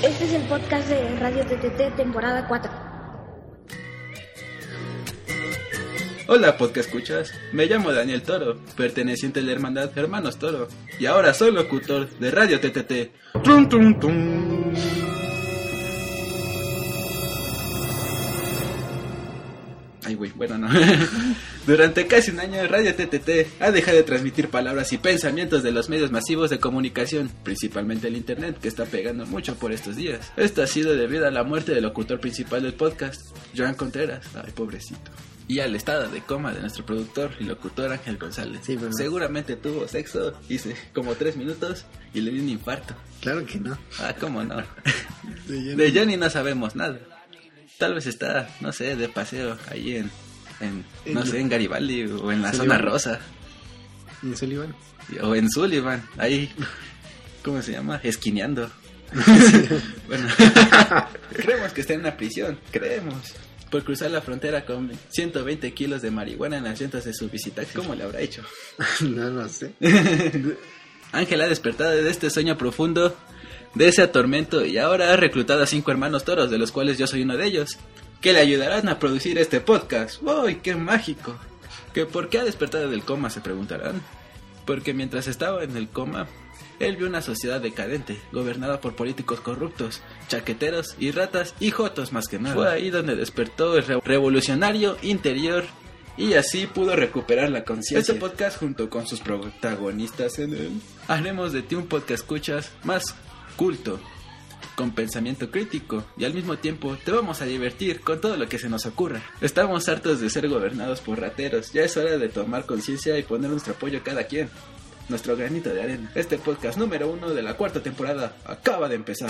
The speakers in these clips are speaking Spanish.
Este es el podcast de Radio TTT, temporada 4. Hola podcast escuchas, me llamo Daniel Toro, perteneciente a la hermandad Hermanos Toro, y ahora soy locutor de Radio TTT. ¡Tum, tum, tum! Ay güey, bueno no. Durante casi un año Radio TTT ha dejado de transmitir palabras y pensamientos de los medios masivos de comunicación, principalmente el internet, que está pegando mucho por estos días. Esto ha sido debido a la muerte del locutor principal del podcast, Joan Contreras, ay pobrecito, y al estado de coma de nuestro productor y locutor Ángel González. Sí, pero seguramente tuvo sexo, hice como 3 minutos y le dio un infarto. Claro que no. Ah, cómo no. De Johnny no sabemos nada. Tal vez está, no sé, de paseo ahí en Garibaldi o en la zona rosa. ¿En Sullivan? O en Sullivan, ahí, ¿cómo se llama? Esquineando. Bueno, creemos que está en una prisión, creemos. Por cruzar la frontera con 120 kilos de marihuana en las llantas de su visitaxi. ¿Cómo le habrá hecho? No lo sé. Ángel ha despertado de este sueño profundo, de ese atormento, y ahora ha reclutado a 5 hermanos toros, de los cuales yo soy uno de ellos, que le ayudarán a producir este podcast. ¡Uy, qué mágico! ¿Que por qué ha despertado del coma?, se preguntarán. Porque mientras estaba en el coma, él vio una sociedad decadente, gobernada por políticos corruptos, chaqueteros y ratas y jotos más que nada. Fue ahí donde despertó el revolucionario interior y así pudo recuperar la conciencia. Este podcast, junto con sus protagonistas en él, haremos de ti un podcast escuchas más culto, con pensamiento crítico, y al mismo tiempo te vamos a divertir con todo lo que se nos ocurra. Estamos hartos de ser gobernados por rateros. Ya es hora de tomar conciencia y poner nuestro apoyo a cada quien, nuestro granito de arena. Este podcast número 1 de la 4ª temporada acaba de empezar.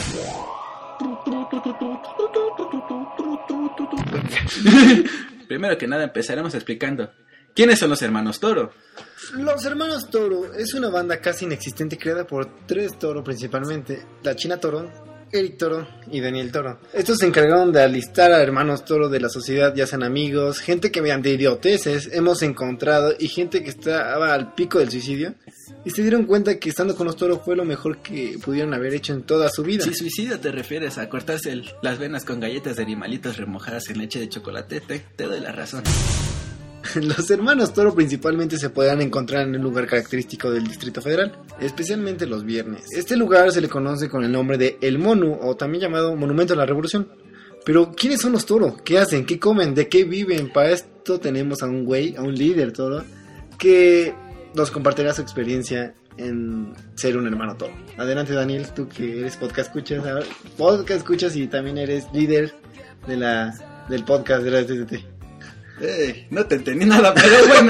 Primero que nada empezaremos explicando ¿quiénes son los hermanos Toro? Los hermanos Toro es una banda casi inexistente creada por 3 Toro principalmente: la China Toro, Eric Toro y Daniel Toro. Estos se encargaron de alistar a hermanos Toro de la sociedad, ya sean amigos, gente que mediante idioteces hemos encontrado y gente que estaba al pico del suicidio, y se dieron cuenta que estando con los Toro fue lo mejor que pudieron haber hecho en toda su vida. Si suicidio te refieres a cortarse las venas con galletas de animalitos remojadas en leche de chocolate, te doy la razón. Los hermanos Toro principalmente se podrán encontrar en un lugar característico del Distrito Federal, especialmente los viernes. Este lugar se le conoce con el nombre de El Monu, o también llamado Monumento a la Revolución. Pero, ¿quiénes son los Toro? ¿Qué hacen? ¿Qué comen? ¿De qué viven? Para esto tenemos a un güey, a un líder Toro, que nos compartirá su experiencia en ser un hermano Toro. Adelante, Daniel, tú que eres podcast escuchas y también eres líder del podcast de la TTT. No te entendí nada, pero bueno.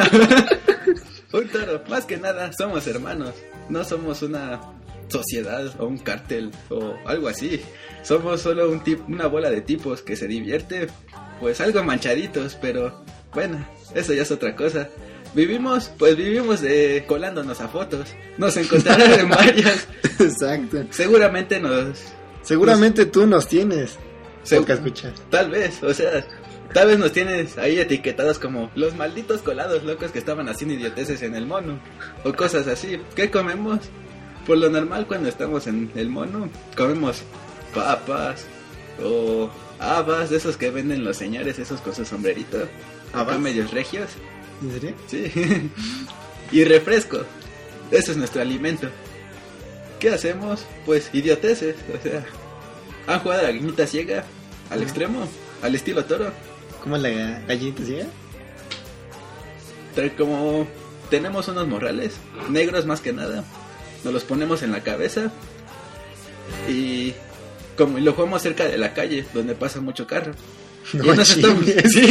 Un toro, más que nada, somos hermanos. No somos una sociedad o un cártel o algo así. Somos solo una bola de tipos que se divierte, pues algo manchaditos, pero bueno, eso ya es otra cosa. Vivimos colándonos a fotos. Nos encontrarán en varias. Exacto. Seguramente tú nos tienes. Escuchas. Tal vez, o sea, tal vez nos tienes ahí etiquetados como los malditos colados locos que estaban haciendo idioteces en el mono, o cosas así. ¿Qué comemos? Por lo normal, cuando estamos en el mono, comemos papas o habas, de esos que venden los señores, esos con su sombrerito, acá medios regios. ¿En serio? Sí. Y refresco. Eso es nuestro alimento. ¿Qué hacemos? Pues idioteces, o sea, ¿han jugado a la gallinita ciega al extremo? Al estilo Toro. ¿Cómo es la gallinita ciega? Como tenemos unos morrales negros más que nada, nos los ponemos en la cabeza y como lo jugamos cerca de la calle donde pasa mucho carro. No, y nos estamos... Sí,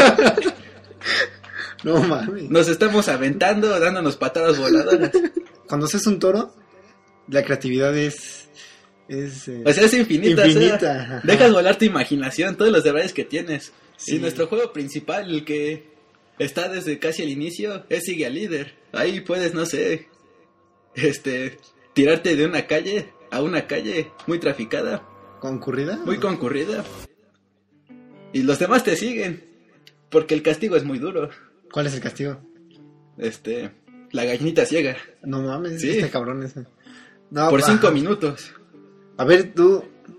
no mames. Nos estamos aventando, dándonos patadas voladoras. Cuando haces un toro, la creatividad es o sea, es infinita. O sea, dejas volar tu imaginación, todos los deberes que tienes. Sí. Y nuestro juego principal, el que está desde casi el inicio, es Sigue al Líder. Ahí puedes, no sé, tirarte de una calle a una calle muy traficada. ¿Concurrida? Muy concurrida. Y los demás te siguen, porque el castigo es muy duro. ¿Cuál es el castigo? La gallinita ciega. No mames, sí. Este cabrón ese. No, por 5 minutos. A ver, tú,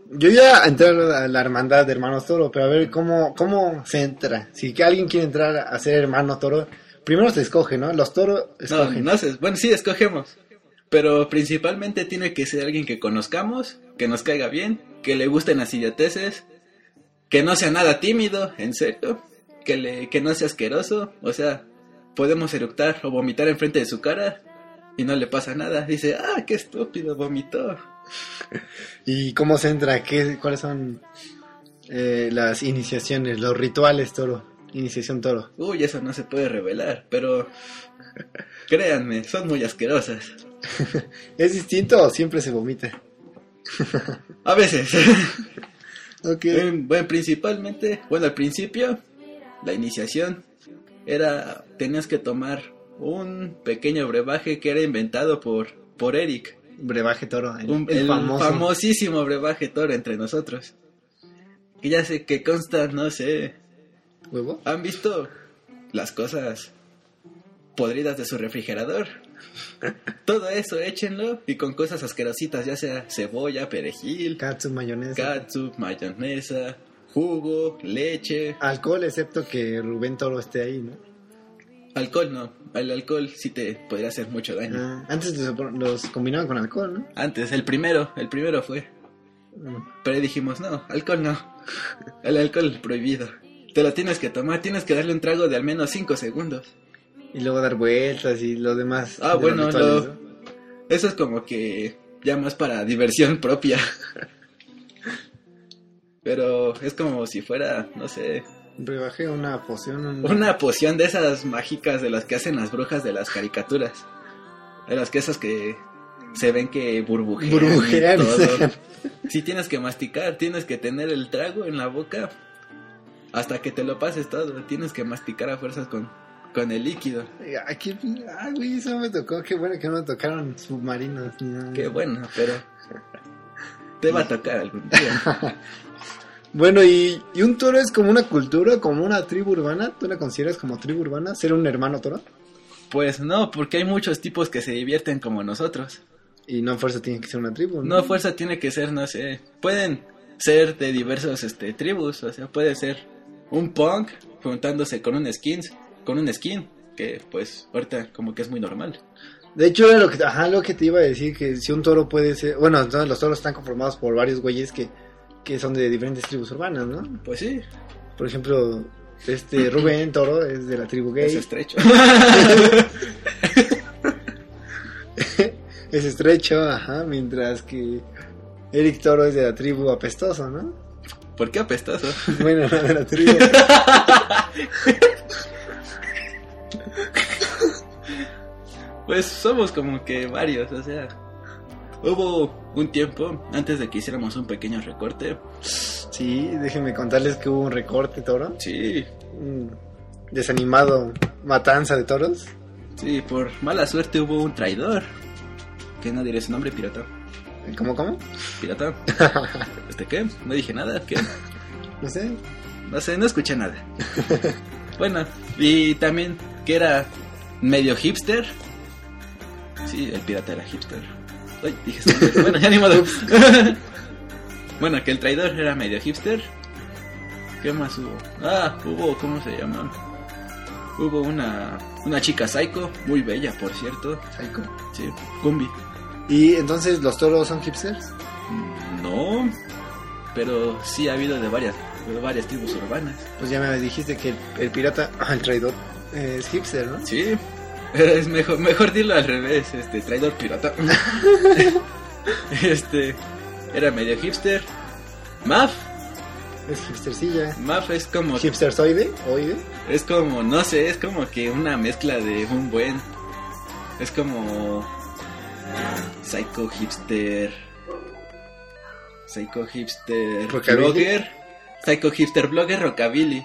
Yo ya entré a la hermandad de hermanos toro, pero a ver cómo se entra. Si que alguien quiere entrar a ser hermano toro, primero se escoge, ¿no? Los toros escogen. No sé, bueno, sí, escogemos. Pero principalmente tiene que ser alguien que conozcamos, que nos caiga bien, que le gusten las idioteces, que no sea nada tímido, en serio, que no sea asqueroso, o sea, podemos eructar o vomitar enfrente de su cara y no le pasa nada. Dice, qué estúpido, vomitó. ¿Y cómo se entra? ¿Cuáles son las iniciaciones, los rituales toro? Iniciación toro. Uy, eso no se puede revelar, pero créanme, son muy asquerosas. ¿Es distinto o siempre se vomita? A veces. Okay. Bueno, principalmente, al principio, la iniciación tenías que tomar un pequeño brebaje que era inventado por Eric. Brebaje toro, el famosísimo brebaje toro entre nosotros. Que ya sé que consta, no sé. ¿Huevo? ¿Han visto las cosas podridas de su refrigerador? Todo eso échenlo y con cosas asquerositas, ya sea cebolla, perejil, catsup, mayonesa, jugo, leche. Alcohol, excepto que Rubén Toro esté ahí, ¿no? Alcohol no, el alcohol sí te podría hacer mucho daño. Antes los combinaban con alcohol, ¿no? Antes, el primero fue. Pero dijimos, no, alcohol no. El alcohol prohibido. Te lo tienes que tomar, tienes que darle un trago de al menos 5 segundos. Y luego dar vueltas y lo demás. Bueno, eso es como que ya más para diversión propia. Pero es como si fuera, no sé... Rebajé una poción. Una poción de esas mágicas de las que hacen las brujas de las caricaturas. De las que esas que se ven que burbujean. Si tienes que masticar, tienes que tener el trago en la boca hasta que te lo pases todo. Tienes que masticar a fuerzas con el líquido. Güey, eso me tocó. Qué bueno que no me tocaron submarinos ni nada. Qué bueno, pero te va a tocar algún día. Bueno, y un toro es como una cultura, como una tribu urbana. ¿Tú la consideras como tribu urbana, ser un hermano toro? Pues no, porque hay muchos tipos que se divierten como nosotros. Y no a fuerza tiene que ser una tribu, ¿no? No a fuerza tiene que ser, no sé. Pueden ser de diversos tribus, o sea, puede ser un punk juntándose con un skin, que pues ahorita como que es muy normal. De hecho, lo que te iba a decir, que si un toro puede ser... Bueno, entonces los toros están conformados por varios güeyes que son de diferentes tribus urbanas, ¿no? Pues sí. Por ejemplo, Rubén Toro es de la tribu gay. Es estrecho. Es estrecho, mientras que Eric Toro es de la tribu apestoso, ¿no? ¿Por qué apestoso? Bueno, no de la tribu. Pues somos como que varios, o sea... Hubo un tiempo, antes de que hiciéramos un pequeño recorte. Sí, déjenme contarles que hubo un recorte, Toro. Sí. Un desanimado matanza de toros. Sí, por mala suerte hubo un traidor. Que no diré su nombre, pirata. ¿Cómo? Pirata. ¿Qué? No dije nada, ¿qué? No sé, no escuché nada. Bueno, y también que era medio hipster. Sí, el pirata era hipster. Ay, dije su nombre. Bueno, ya ni modo. Bueno, que el traidor era medio hipster. ¿Qué más hubo? Hubo, ¿cómo se llama? Hubo una chica psycho, muy bella, por cierto. ¿Psycho? Sí, Gumbi. ¿Y entonces los toros son hipsters? No, pero sí ha habido de varias tribus urbanas. Pues ya me dijiste que el pirata, el traidor, es hipster, ¿no? Sí, es mejor dirlo al revés, traidor pirata. Era medio hipster. Maf es hipstercilla. Maf es como hipsterzoide, oide. Es como, no sé, es como que una mezcla de un buen. Es como psycho hipster blogger, psycho hipster blogger, rockabilly.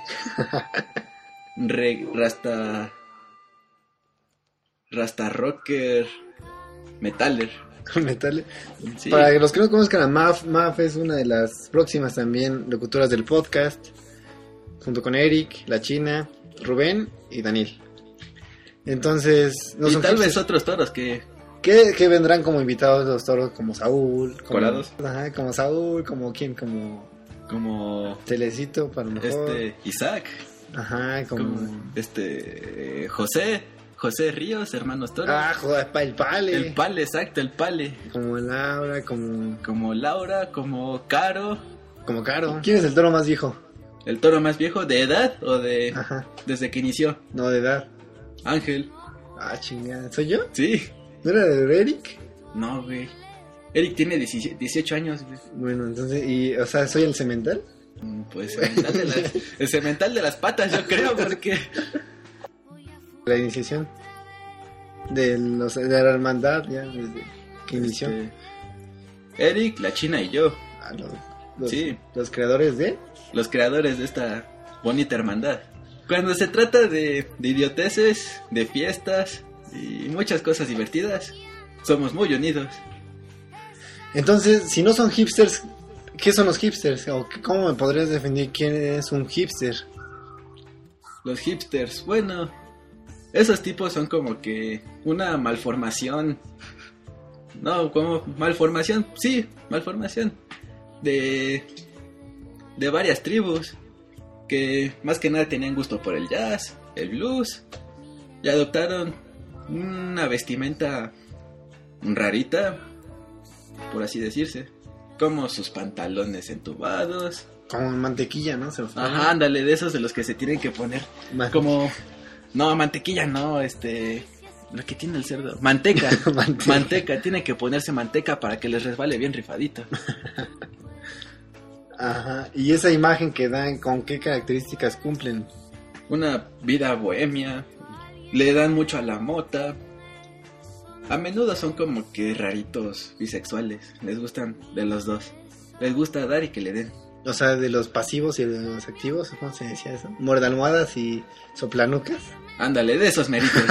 Rasta rocker, metaler. Sí. Para los que no conozcan a Maf es una de las próximas también locutoras del podcast, junto con Eric, la China, Rubén y Daniel. Entonces, no y son tal hipsters. Vez otros toros que que vendrán como invitados los toros como Saúl. Como, ¿Colados? Ajá, como Saúl, como quién, como Telecito, para lo mejor. Isaac. Ajá, como José Ríos, hermanos toros. Ah, joder, el Pale. El Pale, exacto, el Pale. Como Laura, Como Laura, como Caro. Como Caro. ¿Quién es el toro más viejo? ¿El toro más viejo de edad o de Ajá. desde que inició? No, de edad. Ángel. Ah, chingada. ¿Soy yo? Sí. ¿No era de Eric? No, güey. Eric tiene 18 años, güey. Bueno, entonces, o sea, ¿soy el cemental? Pues el cemental de las patas, yo creo, porque... La iniciación de la hermandad, ya, desde que inició. Eric, la China y yo. Ah, Sí. Los creadores de... Los creadores de esta bonita hermandad. Cuando se trata de idioteces, de fiestas y muchas cosas divertidas, somos muy unidos. Entonces, si no son hipsters, ¿qué son los hipsters? ¿O cómo me podrías definir quién es un hipster? Los hipsters, bueno, esos tipos son como que una malformación. No, como malformación, sí, malformación de varias tribus que más que nada tenían gusto por el jazz, el blues, y adoptaron una vestimenta rarita, por así decirse, como sus pantalones entubados. Como mantequilla, ¿no? Ajá, ándale, de esos de los que se tienen que poner como... No, mantequilla no, lo que tiene el cerdo. Manteca. Manteca, tiene que ponerse manteca para que les resbale bien rifadito. Ajá, y esa imagen que dan, ¿con qué características cumplen? Una vida bohemia, le dan mucho a la mota. A menudo son como que raritos bisexuales, les gustan de los dos. Les gusta dar y que le den. O sea, de los pasivos y de los activos, ¿cómo se decía eso? Muerdalmohadas y soplanucas. Ándale, de esos meritos.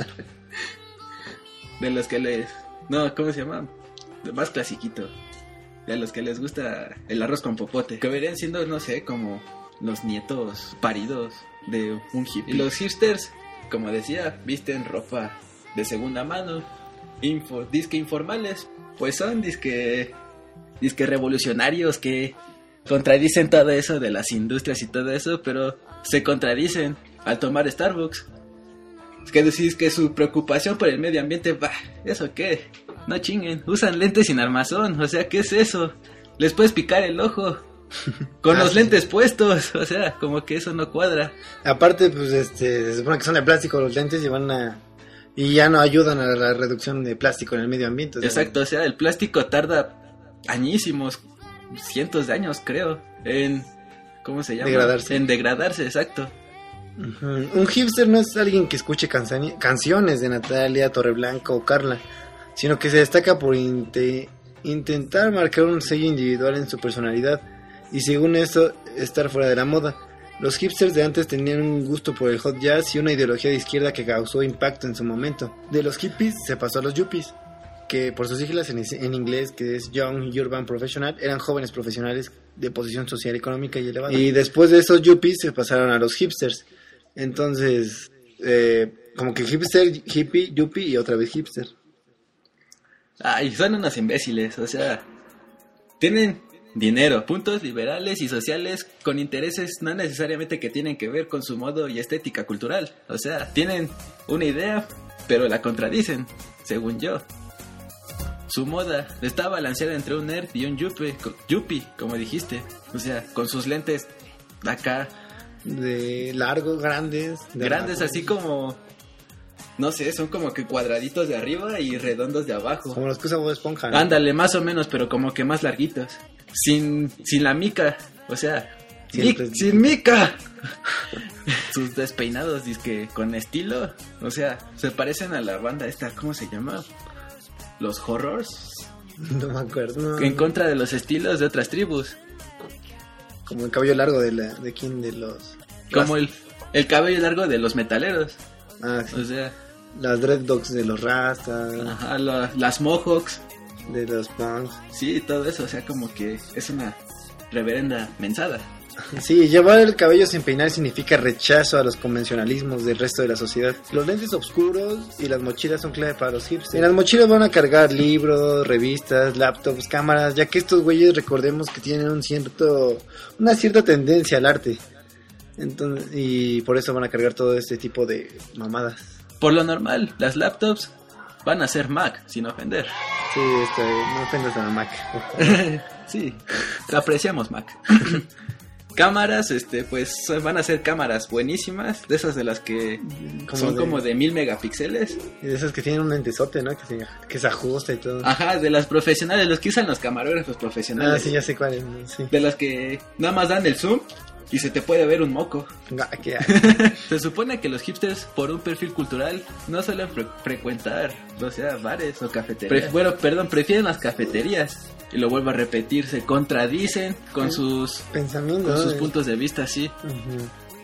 De los que les... No, ¿cómo se llama? Más clasiquito. De los que les gusta el arroz con popote. Que verían siendo, no sé, como los nietos paridos de un hippie. Y los hipsters, como decía, visten ropa de segunda mano. Disque informales. Pues son disque revolucionarios que contradicen todo eso de las industrias y todo eso, pero se contradicen al tomar Starbucks. Es que decís que su preocupación por el medio ambiente, bah, ¿eso qué? No chinguen, usan lentes sin armazón, o sea, ¿qué es eso? Les puedes picar el ojo con los lentes puestos, o sea, como que eso no cuadra. Aparte, pues, se supone que son de plástico los lentes y ya no ayudan a la reducción de plástico en el medio ambiente. O sea, exacto, o sea, el plástico tarda añísimos, cientos de años, creo, en... ¿Cómo se llama? Degradarse. En degradarse, exacto. Un hipster no es alguien que escuche canciones de Natalia, Torreblanca o Carla, sino que se destaca por intentar marcar un sello individual en su personalidad y según esto estar fuera de la moda. Los hipsters de antes tenían un gusto por el hot jazz y una ideología de izquierda que causó impacto en su momento. De los hippies se pasó a los yuppies, que por sus siglas en inglés, que es Young Urban Professional, eran jóvenes profesionales de posición social, económica y elevada. Y después de esos yuppies se pasaron a los hipsters. Entonces, como que hipster, hippie, yuppie y otra vez hipster. Ay, son unos imbéciles, o sea, tienen dinero, puntos liberales y sociales con intereses no necesariamente que tienen que ver con su modo y estética cultural. O sea, tienen una idea, pero la contradicen, según yo. Su moda está balanceada entre un nerd y un yuppie, como dijiste. O sea, con sus lentes acá. De largos, grandes. Grandes así como... No sé, son como que cuadraditos de arriba y redondos de abajo. Como los que usa Bob Esponja, ¿no? Ándale, más o menos, pero como que más larguitos. Sin la mica, o sea... ¡Sin mica! Sus despeinados, dizque con estilo. O sea, se parecen a la banda esta, ¿cómo se llama? Los Horrors. No me acuerdo. En contra de los estilos de otras tribus. Como el cabello largo de quién, de los... Como el cabello largo de los metaleros. Ah, sí. O sea... Las dreadlocks de los rastas. Ajá, las mohawks. De los punks. Sí, todo eso, o sea, como que es una reverenda mensada. Sí, llevar el cabello sin peinar significa rechazo a los convencionalismos del resto de la sociedad. Los lentes oscuros y las mochilas son clave para los hipsters. En las mochilas van a cargar libros, revistas, laptops, cámaras, ya que estos güeyes recordemos que tienen una cierta tendencia al arte. Entonces, y por eso van a cargar todo este tipo de mamadas. Por lo normal, las laptops van a ser Mac, sin ofender. Sí, no ofendas a la Mac. Sí, apreciamos Mac. Cámaras, pues van a ser cámaras buenísimas, de esas de las que como de 1000 megapíxeles. Y de esas que tienen un lentesote, ¿no? Que se ajusta y todo. Ajá, de las profesionales, los que usan los camarógrafos profesionales. Ah, sí, ya sé cuáles, sí. De las que nada más dan el zoom y se te puede ver un moco. ¿Qué Se supone que los hipsters, por un perfil cultural, no suelen frecuentar, o sea, bares o cafeterías. Prefieren las cafeterías. Y lo vuelvo a repetir, se contradicen con sus pensamientos, con sus puntos de vista, sí. Uh-huh.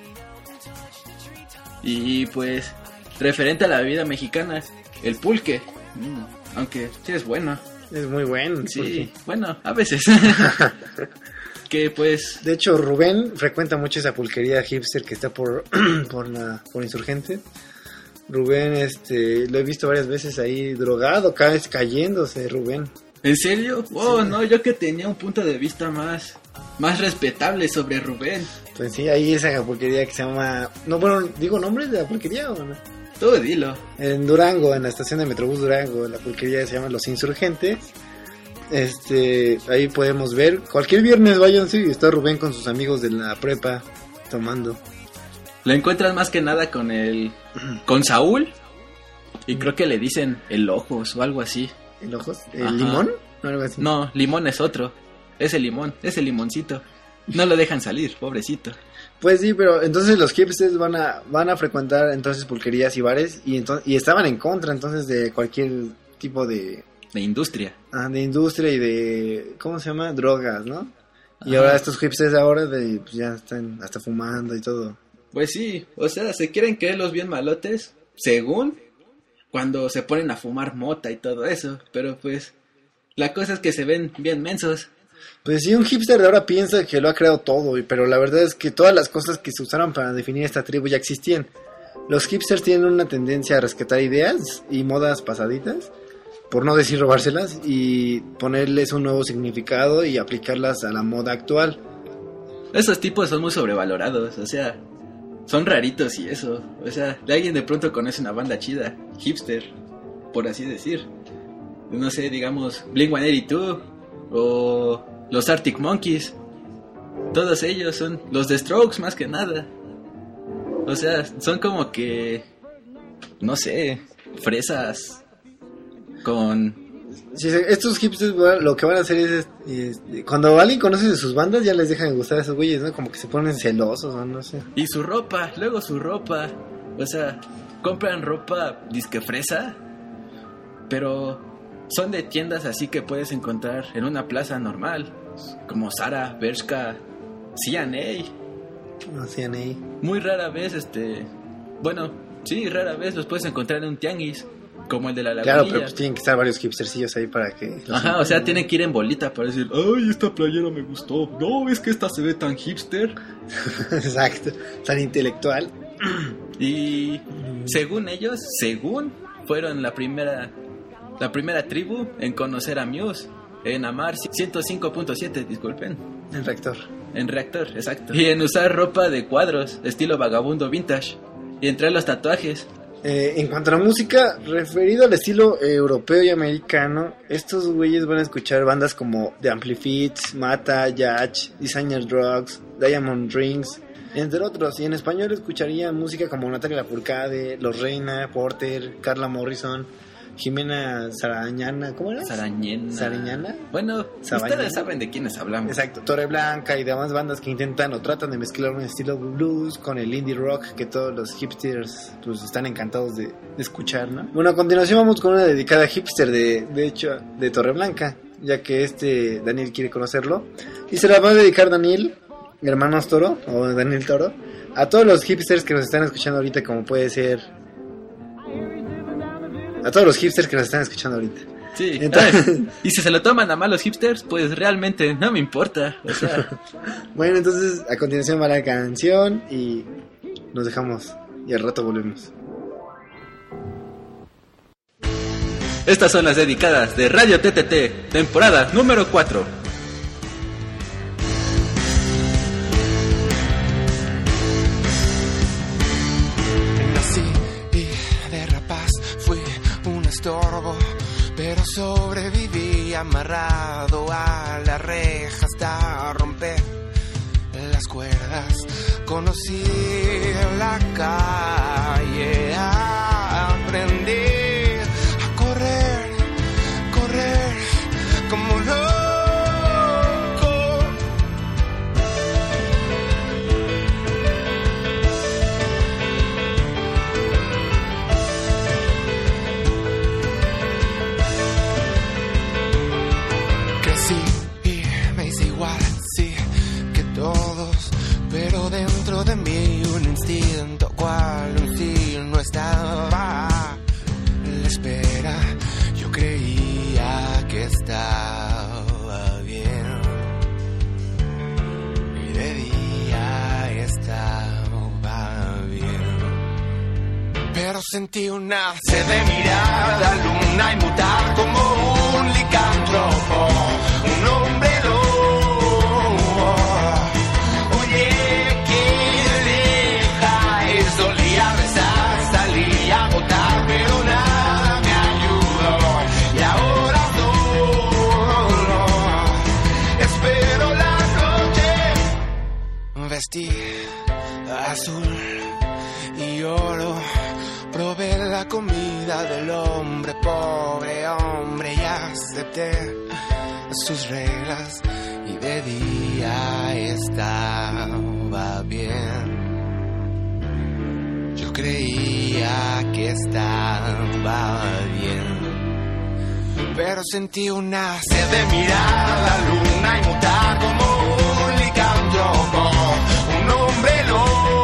Y pues, referente a la bebida mexicana, el pulque, aunque sí es bueno. Es muy bueno. Sí, pulque. Bueno, a veces. Que pues... De hecho, Rubén frecuenta mucho esa pulquería hipster que está por Insurgente. Rubén, lo he visto varias veces ahí drogado, cayéndose, Rubén. ¿En serio? Oh, sí. No, yo que tenía un punto de vista más respetable sobre Rubén. Pues sí, ahí esa pulquería que se llama... No, bueno, ¿digo nombres de la pulquería o no? Tú dilo. En Durango, en la estación de Metrobús Durango, la pulquería se llama Los Insurgentes. Ahí podemos ver. Cualquier viernes vayan, sí, está Rubén con sus amigos de la prepa tomando. Lo encuentras más que nada con Saúl. Y creo que le dicen el Ojos o algo así. ¿El Ojos? ¿El Limón? ¿O algo así? No, Limón es otro. Es el Limón, es el limoncito. No lo dejan salir, pobrecito. Pues sí, pero entonces los hipsters van a frecuentar entonces pulquerías y bares y estaban en contra entonces de cualquier tipo de industria. De industria y de, ¿cómo se llama? Drogas, ¿no? Y ahora estos hipsters pues ya están hasta fumando y todo. Pues sí, o sea, se quieren creer los bien malotes, según cuando se ponen a fumar mota y todo eso, pero pues la cosa es que se ven bien mensos. Pues sí, un hipster de ahora piensa que lo ha creado todo, pero la verdad es que todas las cosas que se usaron para definir esta tribu ya existían. Los hipsters tienen una tendencia a rescatar ideas y modas pasaditas, por no decir robárselas, y ponerles un nuevo significado y aplicarlas a la moda actual. Esos tipos son muy sobrevalorados, o sea, son raritos y eso. O sea, alguien de pronto conoce una banda chida, hipster, por así decir. No sé, digamos, Blink-182 o los Arctic Monkeys. Todos ellos son los The Strokes más que nada. O sea, son como que, no sé, fresas con... Sí, estos hipsters lo que van a hacer es cuando alguien conoce de sus bandas ya les dejan de gustar a esos güeyes, ¿no? Como que se ponen celosos o no sé. Y su ropa, luego su ropa. O sea, compran ropa disque fresa, pero son de tiendas así que puedes encontrar en una plaza normal, como Zara, Bershka, C&A. No, C&A. Muy rara vez, bueno, sí, rara vez los puedes encontrar en un tianguis, como el de la Lagunilla. Claro, pero pues tienen que estar varios hipstercillos ahí para que... Ajá, o sea, tienen que ir en bolita para decir, ay, esta playera me gustó. No, es que esta se ve tan hipster. Exacto, tan intelectual. Y según ellos, fueron la primera tribu en conocer a Muse, en amar 105.7, disculpen. En reactor, exacto. Y en usar ropa de cuadros, estilo vagabundo vintage. Y entre los tatuajes. En cuanto a la música, referido al estilo europeo y americano, estos güeyes van a escuchar bandas como The Amplifieds, Mata, Yacht, Designer Drugs, Diamond Rings, entre otros. Y en español escucharían música como Natalia Lafourcade, Los Reina, Porter, Carla Morrison, Jimena Sariñana, ¿cómo era? Sariñana. Bueno, ustedes saben de quiénes hablamos. Exacto, Torreblanca y demás bandas que intentan o tratan de mezclar un estilo blues con el indie rock que todos los hipsters pues están encantados de escuchar, ¿no? Bueno, a continuación vamos con una dedicada a hipster de hecho de Torreblanca, ya que Daniel quiere conocerlo y se la va a dedicar Daniel, hermanos Toro o Daniel Toro, a todos los hipsters que nos están escuchando ahorita, como puede ser a todos los hipsters que nos están escuchando ahorita. Sí, Entonces... y si se lo toman a mal los hipsters, pues realmente no me importa. O sea, Bueno, entonces a continuación va la canción y nos dejamos y al rato volvemos. estas son las dedicadas de Radio TTT, temporada número 4. Nací y de rapaz fui un estorbo, pero sobreviví amarrado a la reja hasta romper las cuerdas. Conocí la calle, aprendí a correr, correr como loco. Crecí y me hice igual, sí, que todos, pero dentro de mí un instinto cual un signo estaba en la espera. Yo creía que estaba bien y de día estaba bien, pero sentí una sed de mirar la luna y mutar como un licántropo, un hombre lobo. Oye, que deja, y solía rezar, salía a votar, pero nada me ayudó. Y ahora solo espero la noche. Vestí azul y oro, probé la comida del hombre pobre, hombre, y acepté sus reglas, y de día estaba bien. Yo creía que estaba bien, pero sentí una sed de mirar la luna y mutar como un licántropo, un hombre lobo.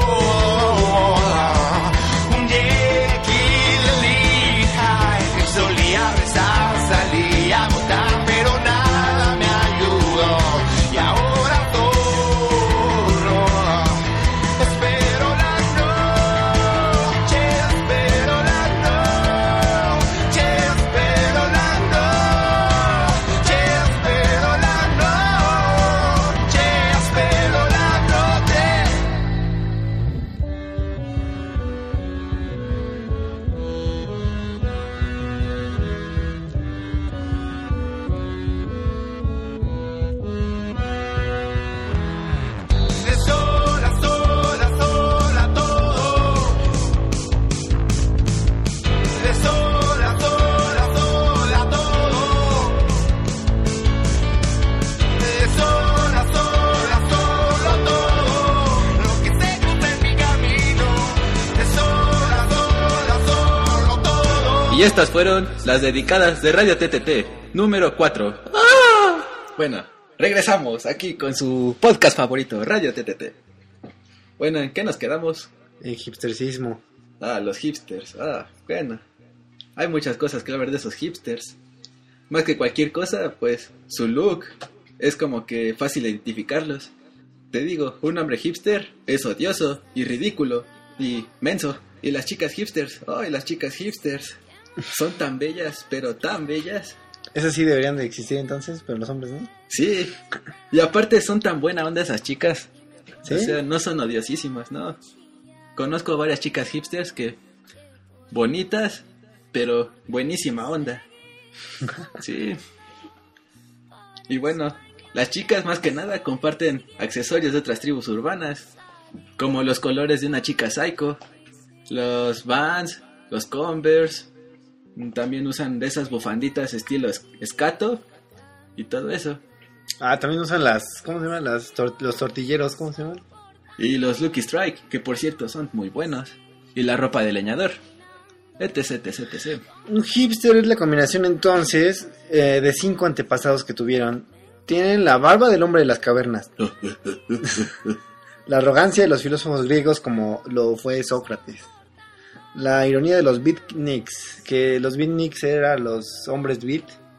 Solía rezar, salía a votar, pero nada me ayudó. Y ahora todo espero la noche, espero la noche, espero la noche, espero la noche, espero la noche. De sola, sola, sola todo. De sola, sola, sola todo. De sola, sola, sola todo. Lo que se cruza en mi camino. De sola, sola, solo todo. Y estas fueron las dedicadas de Radio TTT, número 4. Bueno, regresamos aquí con su podcast favorito, Radio TTT. Bueno, ¿en qué nos quedamos? El hipstercismo. Los hipsters. Bueno. Hay muchas cosas que hablar de esos hipsters. Más que cualquier cosa, pues, su look es como que fácil identificarlos. Te digo, un hombre hipster es odioso y ridículo y menso. Y las chicas hipsters, las chicas hipsters son tan bellas, pero tan bellas. Esas sí deberían de existir entonces, pero los hombres no. Sí, y aparte son tan buena onda esas chicas. ¿Sí? O sea, no son odiosísimas, ¿no? Conozco varias chicas hipsters que... bonitas, pero buenísima onda. Sí. Y bueno, las chicas más que nada comparten accesorios de otras tribus urbanas, como los colores de una chica psycho, los Vans, los Converse. También usan de esas bufanditas estilo escato y todo eso. También usan ¿cómo se llaman? Los tortilleros, ¿cómo se llaman? Y los Lucky Strike, que por cierto son muy buenos. Y la ropa de leñador. Etc, etc, etc. Un hipster es la combinación entonces de 5 antepasados que tuvieron. Tienen la barba del hombre de las cavernas, la arrogancia de los filósofos griegos como lo fue Sócrates, la ironía de los beatniks, que los beatniks eran los hombres beat,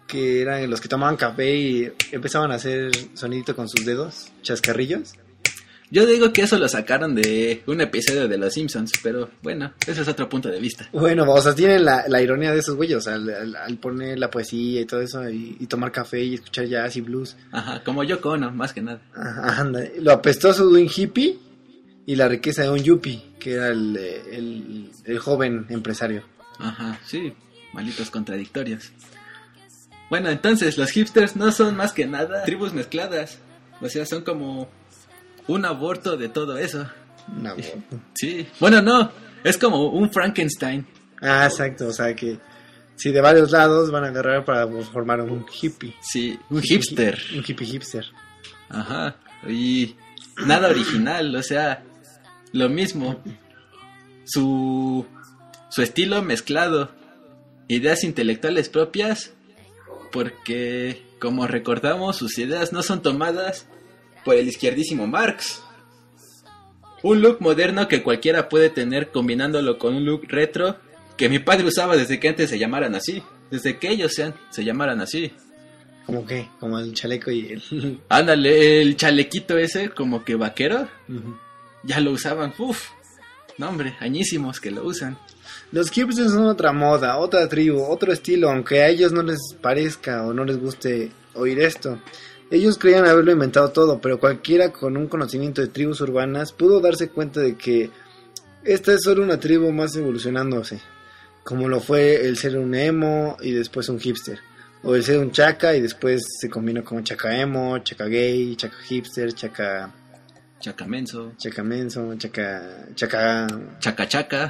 que eran los que tomaban café y empezaban a hacer sonidito con sus dedos, chascarrillos. Yo digo que eso lo sacaron de un episodio de Los Simpsons, pero bueno, ese es otro punto de vista. Bueno, o sea, tienen la ironía de esos güeyes, o sea, al poner la poesía y todo eso, y tomar café y escuchar jazz y blues. Ajá, como Yoko Ono, más que nada. Ajá, anda. Lo apestoso de un hippie y la riqueza de un yuppie, que era el joven empresario. Ajá, sí, malitos contradictorios. Bueno, entonces, los hipsters no son más que nada tribus mezcladas. O sea, son como un aborto de todo eso. Un aborto. Sí, bueno, no, es como un Frankenstein. Ah, exacto, o sea que si de varios lados van a agarrar para formar un hippie. Sí, un hipster. Un hippie hipster. Ajá, y nada original, o sea, lo mismo. Su estilo mezclado, ideas intelectuales propias, porque como recordamos, sus ideas no son tomadas por el izquierdísimo Marx. Un look moderno que cualquiera puede tener combinándolo con un look retro que mi padre usaba desde que antes se llamaran así, desde que ellos se llamaran así. ¿Cómo qué? Como el chaleco y el... Ándale, el chalequito ese como que vaquero, Uh-huh. ya lo usaban, no hombre, añísimos que lo usan. Los hipsters son otra moda, otra tribu, otro estilo, aunque a ellos no les parezca o no les guste oír esto. Ellos creían haberlo inventado todo, pero cualquiera con un conocimiento de tribus urbanas pudo darse cuenta de que esta es solo una tribu más evolucionándose, como lo fue el ser un emo y después un hipster, o el ser un chaca y después se combinó como chaca emo, chaca gay, chaca hipster, chaca Chacamenso, menso, chaca chaca.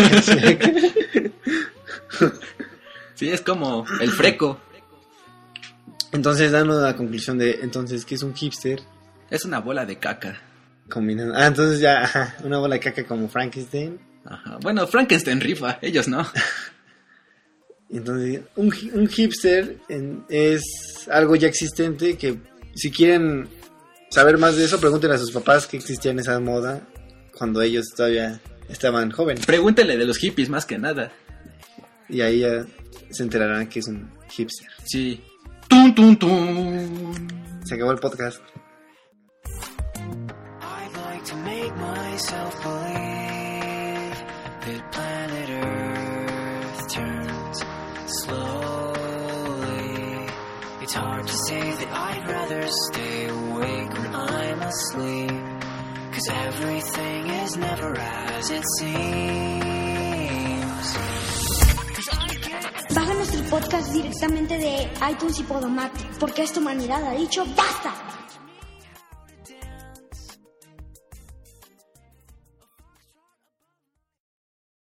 Sí, es como el freco. Entonces, dando la conclusión de, entonces, ¿qué es un hipster? Es una bola de caca. Combinando. Ah, entonces ya, ajá, una bola de caca como Frankenstein. Ajá. Bueno, Frankenstein rifa, ellos no. Entonces, un hipster es algo ya existente que, si quieren saber más de eso, pregúntenle a sus papás que existía en esa moda cuando ellos todavía estaban jóvenes. Pregúntele de los hippies más que nada. Y ahí ya se enterarán que es un hipster. Sí. ¡Tum, tum, tum! Se acabó el podcast. I'd like to make myself believe that planet Earth turns slowly. It's hard to say that I'd rather stay awake when I'm asleep, 'cause everything is never as it seems. Baja nuestro podcast directamente de iTunes y Podomatic, porque esta humanidad ha dicho ¡basta!